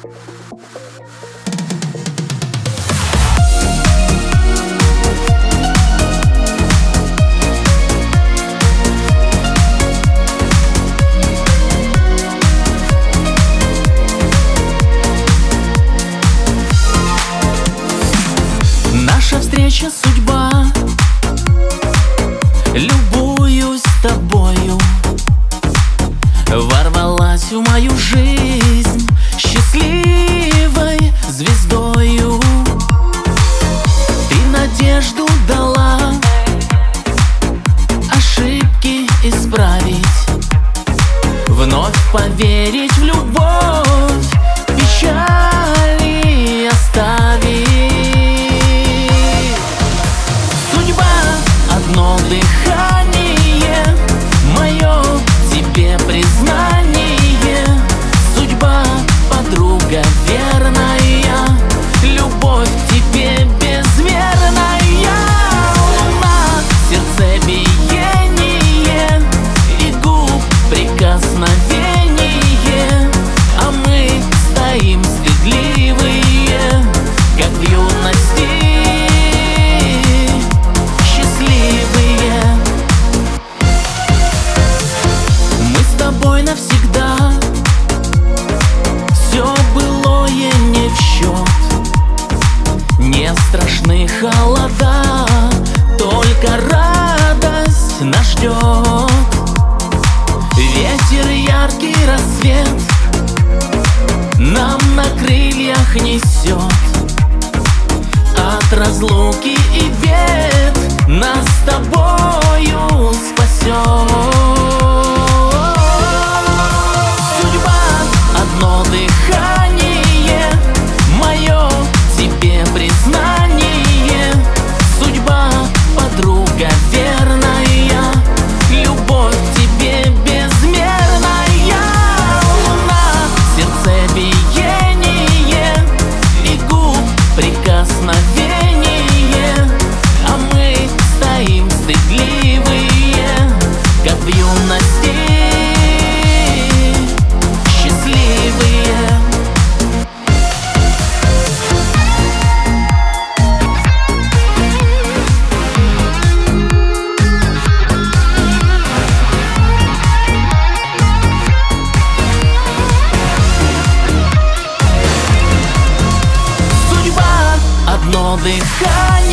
Наша встреча — судьба. Любуюсь тобою. Ворвалась в мою жизнь счастливой звездою. Ты надежду дала ошибки исправить, вновь поверить в любовь, печали оставить. Одно дыхание, мое тебе признание. Судьба, подруга верная, любовь к тебе безмерная. Луна, сердцебиение и губ прикосновение, а мы стоим стыдливые, как в юности. Навсегда все былое не в счет. Не страшны холода, только радость нас ждет. Ветер, яркий рассвет нам на крыльях несет. От разлуки и бед нас с тобою спасет. Одно дыхание, мое тебе признание. Судьба, подруга верная, любовь к тебе безмерная. Луна, сердцебиение и губ прикосновение, а мы стоим стыдливые, как в юности. Одно дыхание.